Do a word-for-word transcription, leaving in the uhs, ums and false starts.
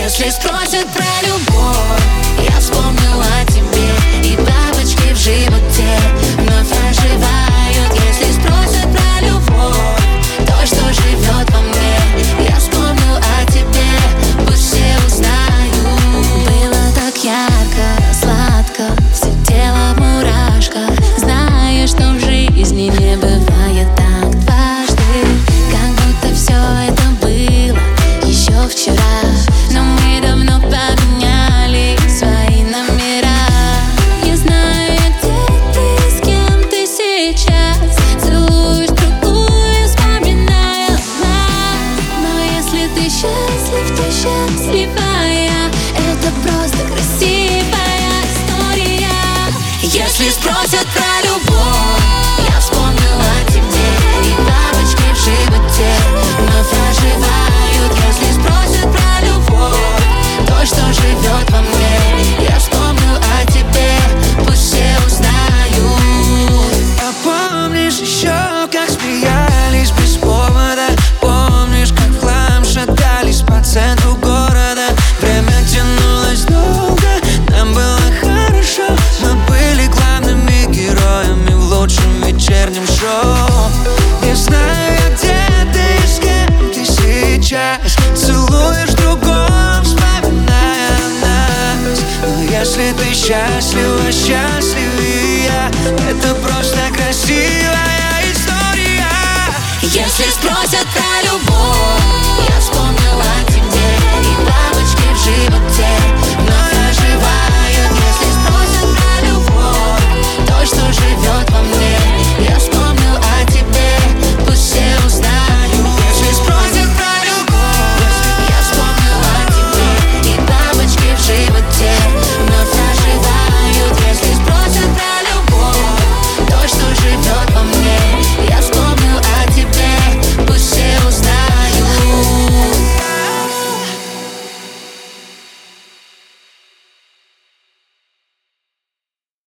Если спросят про любовь, я вспомню о тебе, и бабочки в животе вновь оживают. Если спросят про любовь, то, что живет во мне, я вспомню о тебе, пусть все узнают. Было так ярко, сладко, все тело в мурашках, зная, что в жизни не бывает так дважды. Как будто все это было еще вчера, но мы давно поменяли свои номера. Не знаю, где ты, с кем ты сейчас, целуешь другую, вспоминая нас. Но если ты счастлив, то счастливая, это просто красивая история. Если спросят про любовь, я вспомню о тебе, и бабочки в животе вновь оживают. Если спросят про любовь, то, что живет во мне, я вспомню о тебе, пусть все узнают. А помнишь еще, как смеялись без повода? Помнишь, как в хлам шатались по центру города? Время тянулось долго, нам было хорошо, мы были главными героями в лучшем вечернем шоу. Не знаю, где ты, с кем ты сейчас, целуешь другого, вспоминая нас. Но если ты счастлива, счастлив и я, это просто красиво.